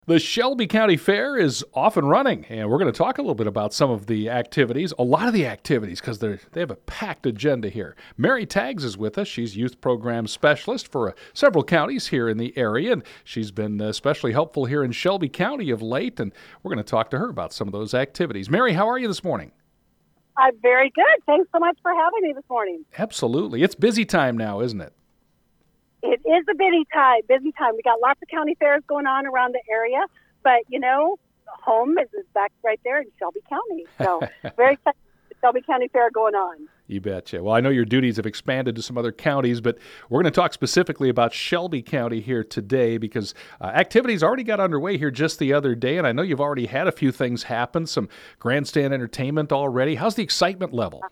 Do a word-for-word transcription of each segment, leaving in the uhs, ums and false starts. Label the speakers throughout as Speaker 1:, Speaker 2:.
Speaker 1: The Shelby County Fair is off and running, and we're going to talk a little bit about some of the activities, a lot of the activities, because they they have a packed agenda here. Mary Taggs is with us. She's youth program specialist for uh, several counties here in the area, and she's been especially helpful here in Shelby County of late, and we're going to talk to her about some of those activities. Mary, how are you this morning?
Speaker 2: I'm very good. Thanks so much for having me this morning.
Speaker 1: Absolutely. It's busy time now, isn't it?
Speaker 2: It is a busy time, busy time. We got lots of county fairs going on around the area, but, you know, home is back right there in Shelby County. So very excited for the Shelby County Fair going on.
Speaker 1: You betcha. Well, I know your duties have expanded to some other counties, but we're going to talk specifically about Shelby County here today because uh, activities already got underway here just the other day, and I know you've already had a few things happen, some grandstand entertainment already. How's the excitement level?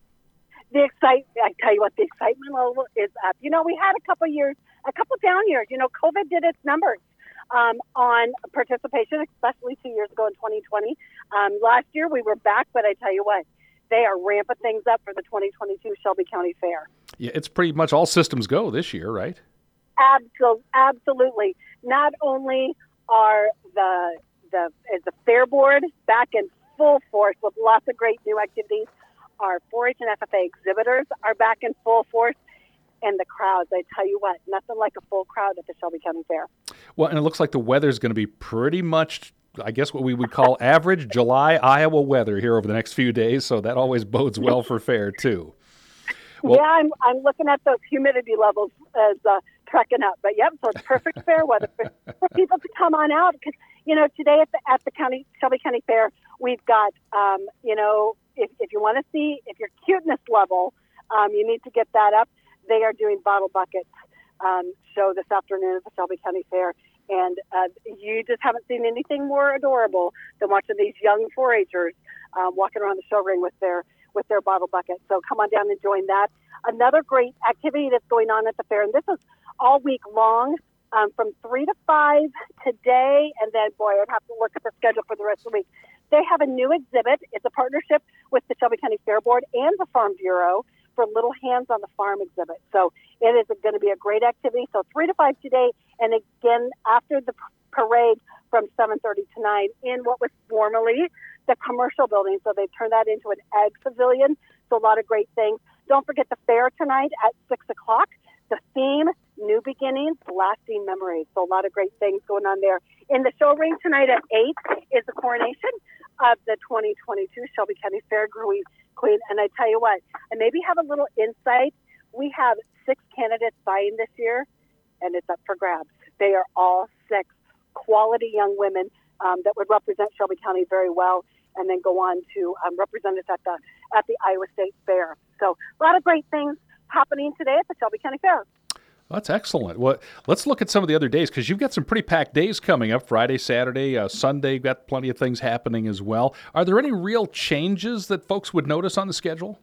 Speaker 2: The excite, I tell you what, the excitement level is up. You know, we had a couple years, a couple down years. You know, COVID did its numbers um, on participation, especially two years ago in twenty twenty. Um, last year we were back, but I tell you what, they are ramping things up for the twenty twenty-two Shelby County Fair.
Speaker 1: Yeah, it's pretty much all systems go this year, right?
Speaker 2: Absolutely, absolutely. Not only are the the is the fair board back in full force with lots of great new activities. Our four H and F F A exhibitors are back in full force, and the crowds, I tell you what, nothing like a full crowd at the Shelby County Fair.
Speaker 1: Well, and it looks like the weather's going to be pretty much, I guess, what we would call average July Iowa weather here over the next few days, so that always bodes well for fair, too.
Speaker 2: Well, yeah, I'm I'm looking at those humidity levels as uh, trekking up, but yep, so it's perfect fair weather for, for people to come on out because, you know, today at the at the county Shelby County Fair, we've got, um, you know, If, if you want to see, if your cuteness level, um, you need to get that up. They are doing bottle buckets um, show this afternoon at the Shelby County Fair. And uh, you just haven't seen anything more adorable than watching these young four H'ers um, walking around the show ring with their with their bottle bucket. So come on down and join that. Another great activity that's going on at the fair, and this is all week long, um, from three to five today. And then, boy, I'd have to look at the schedule for the rest of the week. They have a new exhibit. It's a partnership with the Shelby County Fair Board and the Farm Bureau for Little Hands on the Farm exhibit. So it is going to be a great activity. So three to five today, and again after the parade from seven thirty to nine in what was formerly the commercial building. So they've turned that into an ag pavilion. So a lot of great things. Don't forget the fair tonight at six o'clock. The theme, New Beginnings, Lasting Memories. So a lot of great things going on there. In the show ring tonight at eight is the coronation of the twenty twenty-two Shelby County Fair Queen. And I tell you what, and maybe have a little insight. We have six candidates vying this year, and it's up for grabs. They are all six quality young women um, that would represent Shelby County very well, and then go on to um, represent us at the at the Iowa State Fair. So a lot of great things happening today at the Shelby County Fair.
Speaker 1: That's excellent. Well, let's look at some of the other days because you've got some pretty packed days coming up. Friday, Saturday, uh, Sunday, you've got plenty of things happening as well. Are there any real changes that folks would notice on the schedule?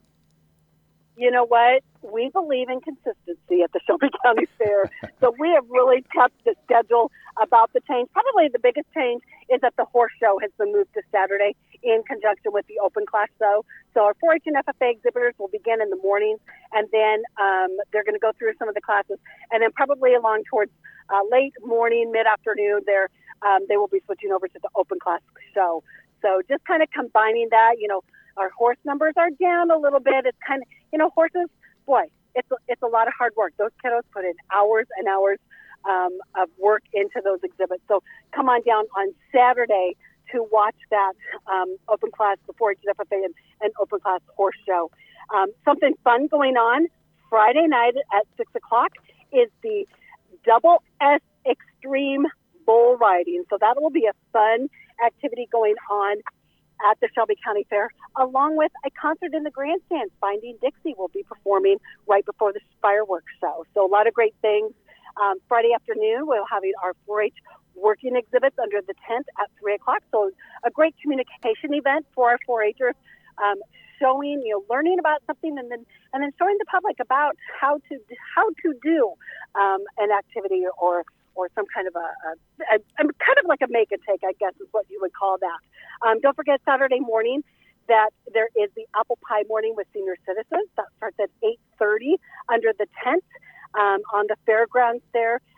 Speaker 2: You know what? We believe in consistency at the Shelby County Fair. So we have really kept the schedule about the change. Probably the biggest change is that the horse show has been moved to Saturday in conjunction with the open class show. So our four H and F F A exhibitors will begin in the mornings, and then um, they're going to go through some of the classes. And then probably along towards uh, late morning, mid-afternoon, they're, um, they will be switching over to the open class show. So just kind of combining that, you know, our horse numbers are down a little bit. It's kind of, you know, horses, boy, it's a, it's a lot of hard work. Those kiddos put in hours and hours um, of work into those exhibits. So come on down on Saturday to watch that um, open class, the four H F F A and, and open class horse show. Um, something fun going on Friday night at six o'clock is the Double S Extreme Bull Riding. So that will be a fun activity going on at the Shelby County Fair, along with a concert in the grandstand. Finding Dixie will be performing right before the fireworks show. So a lot of great things. Um, Friday afternoon, we'll have our four H working exhibits under the tent at three o'clock. So a great communication event for our four H'ers, um, showing, you know, learning about something and then and then showing the public about how to how to do um, an activity or or some kind of a, a, a kind of like a make and take, I guess is what you would call that. Um, don't forget Saturday morning that there is the apple pie morning with senior citizens. That starts at eight thirty under the tent um, on the fairgrounds there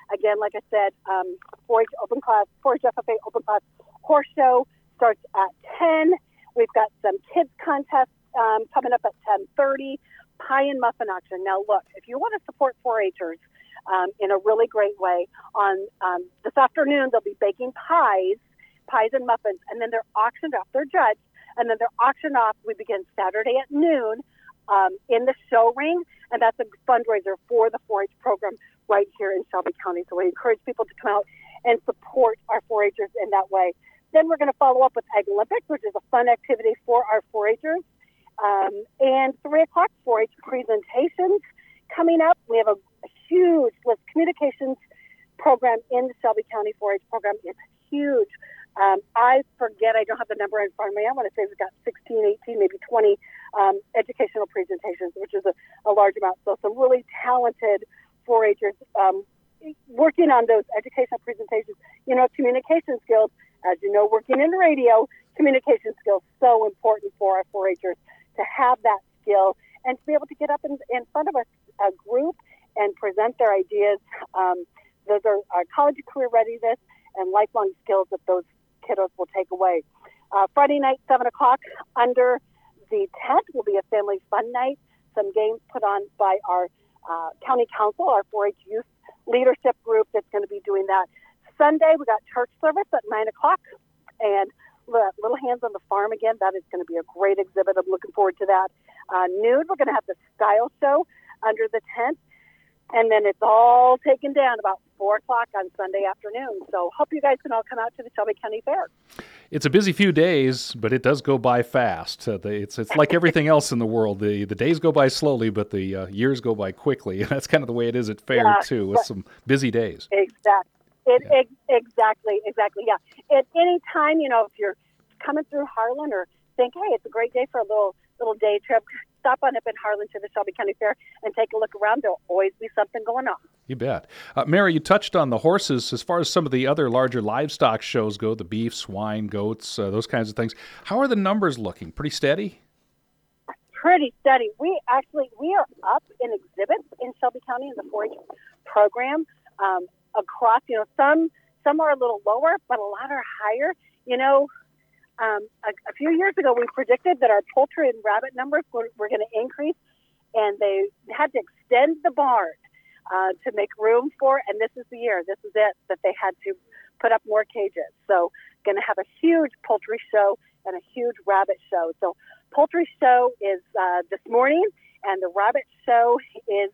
Speaker 2: Again, like I said, um, four H open class, four H F F A open class horse show starts at ten. We've got some kids contests um, coming up at ten thirty. Pie and muffin auction. Now, look, if you want to support four H'ers um, in a really great way, on um, this afternoon they'll be baking pies, pies and muffins, and then they're auctioned off. They're judged, and then they're auctioned off. We begin Saturday at noon um, in the show ring, and that's a fundraiser for the four H program right here in Shelby County. So we encourage people to come out and support our four H'ers in that way. Then we're going to follow up with Ag Olympics, which is a fun activity for our four H'ers. Um, and three o'clock four H presentations coming up. We have a, a huge list communications program in the Shelby County four H program. It's huge. Um, I forget, I don't have the number in front of me. I want to say we've got sixteen, eighteen, maybe twenty um, educational presentations, which is a, a large amount. So some really talented four H'ers um, working on those educational presentations. You know, communication skills, as you know, working in radio, communication skills so important for our four H'ers to have that skill and to be able to get up in, in front of a, a group and present their ideas. Um, those are, are college career readiness and lifelong skills that those kiddos will take away. Uh, Friday night, seven o'clock, under the tent will be a family fun night. Some games put on by our uh, county council, our four H youth leadership group that's going to be doing that. Sunday, we got church service at nine o'clock, and Little Hands on the Farm again. That is going to be a great exhibit. I'm looking forward to that. Uh, noon, we're going to have the style show under the tent, and then it's all taken down about four o'clock on Sunday afternoon. So hope you guys can all come out to the Shelby County Fair.
Speaker 1: It's a busy few days, but it does go by fast. Uh, the, it's it's like everything else in the world. The the days go by slowly, but the uh, years go by quickly. And that's kind of the way it is at fair, yeah, too, with some busy days.
Speaker 2: Exactly. It,
Speaker 1: Yeah.
Speaker 2: ex- exactly, exactly, yeah. At any time, you know, if you're coming through Harlan or think, hey, it's a great day for a little little day trip, stop on up in Harlan to the Shelby County Fair and take a look around. There'll always be something going on.
Speaker 1: You bet. Uh, Mary, you touched on the horses. As far as some of the other larger livestock shows go, the beef, swine, goats, uh, those kinds of things, how are the numbers looking? Pretty steady?
Speaker 2: Pretty steady. We actually, we are up in exhibits in Shelby County in the four H program. Um, across, you know, some some are a little lower, but a lot are higher. You know, um, a, a few years ago, we predicted that our poultry and rabbit numbers were, were going to increase, and they had to extend the barn uh, to make room for, and this is the year, this is it, that they had to put up more cages. So going to have a huge poultry show and a huge rabbit show. So poultry show is uh, this morning, and the rabbit show is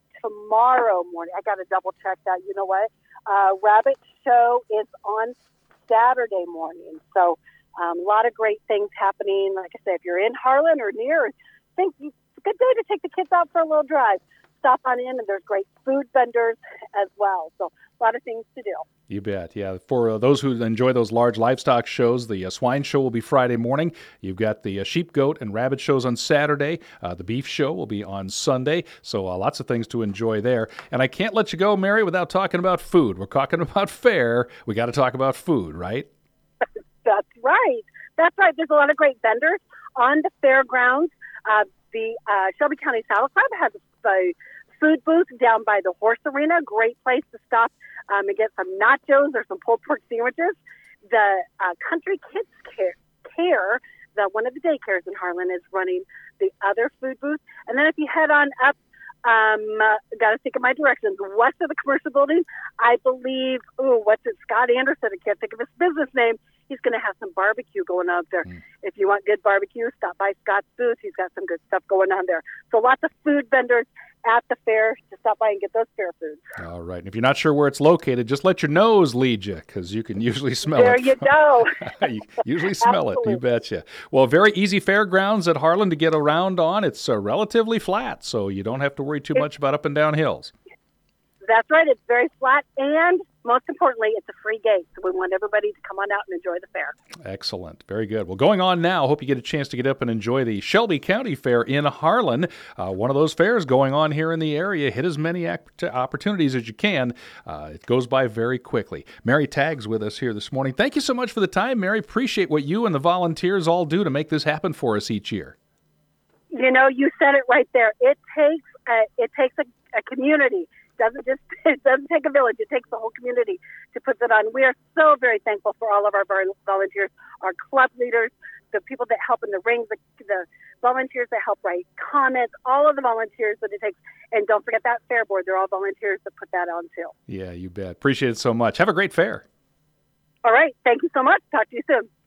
Speaker 2: tomorrow morning. I got to double check that. You know what? Uh, rabbit show is on Saturday morning. So um, a lot of great things happening. Like I said, if you're in Harlan or near, think it's a good day to take the kids out for a little drive. Stop on in, and there's great food vendors as well. So a lot of things to do.
Speaker 1: You bet. Yeah. For uh, those who enjoy those large livestock shows, the uh, swine show will be Friday morning. You've got the uh, sheep, goat, and rabbit shows on Saturday. Uh, the beef show will be on Sunday. So uh, lots of things to enjoy there. And I can't let you go, Mary, without talking about food. We're talking about fair. We got to talk about food, right?
Speaker 2: That's right. That's right. There's a lot of great vendors on the fairgrounds. Uh, the uh, Shelby County Saddle Club has a food booth down by the horse arena. Great place to stop um, and get some nachos or some pulled pork sandwiches. The uh, Country Kids Care, Care, the one of the daycares in Harlan, is running the other food booth. And then if you head on up, um, uh, got to think of my directions, west of the commercial building, I believe, ooh, what's it, Scott Anderson, I can't think of his business name. He's going to have some barbecue going on there. Mm. If you want good barbecue, stop by Scott's booth. He's got some good stuff going on there. So lots of food vendors at the fair to stop by and get those fair foods.
Speaker 1: All right. And if you're not sure where it's located, just let your nose lead you, because you can usually smell
Speaker 2: there
Speaker 1: it.
Speaker 2: There you go.
Speaker 1: You usually smell it. You betcha. Well, very easy fairgrounds at Harlan to get around on. It's uh, relatively flat, so you don't have to worry too much about up and down hills.
Speaker 2: That's right. It's very flat, and most importantly, it's a free gate. So we want everybody to come on out and enjoy the fair. Excellent.
Speaker 1: Very good. Well, going on now, hope you get a chance to get up and enjoy the Shelby County Fair in Harlan. Uh, one of those fairs going on here in the area. Hit as many opportunities as you can. Uh, it goes by very quickly. Mary Tags with us here this morning. Thank you so much for the time, Mary. Appreciate what you and the volunteers all do to make this happen for us each year.
Speaker 2: You know, you said it right there. It takes a, it takes a, a community doesn't just it doesn't take a village; it takes the whole community to put that on. We are so very thankful for all of our volunteers, our club leaders, the people that help in the rings, the, the volunteers that help write comments, all of the volunteers that it takes. And don't forget that fair board; they're all volunteers that put that on too.
Speaker 1: Yeah, you bet. Appreciate it so much. Have a great fair.
Speaker 2: All right, thank you so much. Talk to you soon.